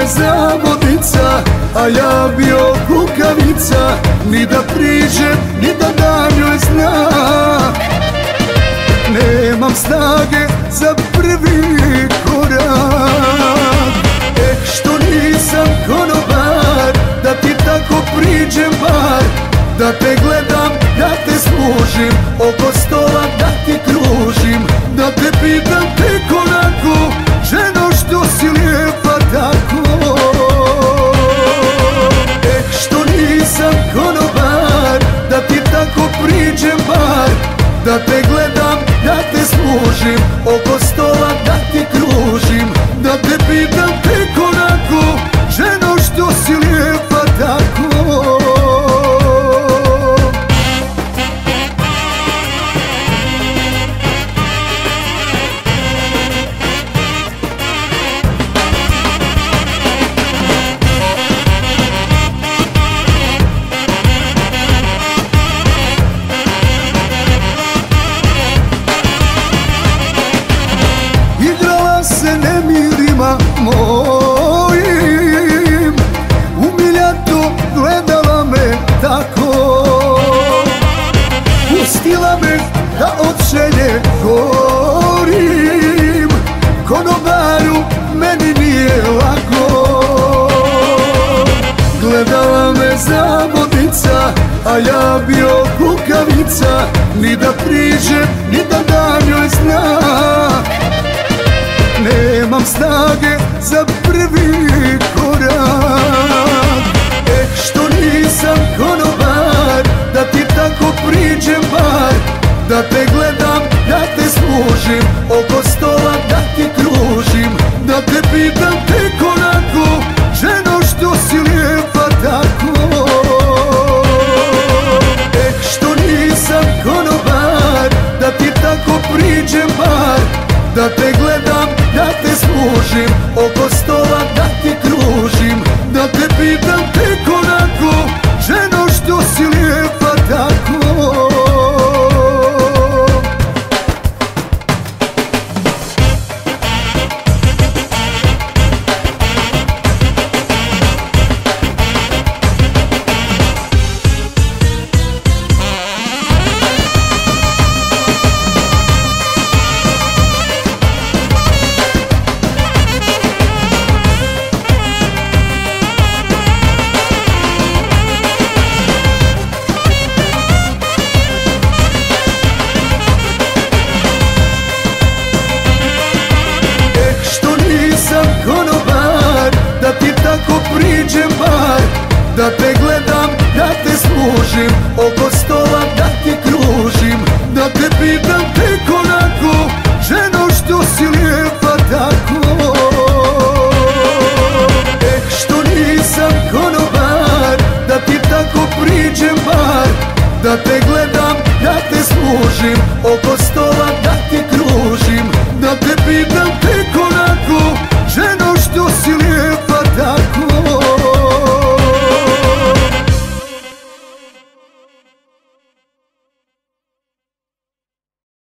me zavodnica, a ja bio kukavica. Ni da priđem, ni da dam joj znak. Nemam snage za prvi korak. Što nisam konobar, da ti tako priđem bar. Da te gledam, da te služim, oko stola da ti kružim. Da te pitam tek onako, ženo što si lijepa tako. Što nisam konobar, da ti tako priđem bar. Da te gledam, da te služim, oko stola da ti kružim. Da te pitam tek onako, ženo što si lijepa tako. Se nemirima mojim, umiljato gledala me tako. Pustila me da od želje gorim, konobaru meni nije lako. Gledala me zavodnica, a ja bio kukavica. Ni da priđem, ni da dam joj znak. Nemam snage za prvi korak. Što nisam konobar, da ti tako priđem bar. Da te gledam, da te služim, oko stola da ti kružim. Da te pitam tek onako, ženo što si lijepa tako. Što nisam konobar, da ti tako priđem bar. Da te gledam, da te služim, oko stola da ti kružim. Da te pitam tek onako, ženo što si lijepa tako. Konobar, da ti tako priđem bar. Da te gledam, da te služim, oko stola da ti kružim. Da te pitam tek onako, ženo što si lijepa tako. Što nisam konobar, da ti tako priđem bar. Da te gledam, da te služim, oko stola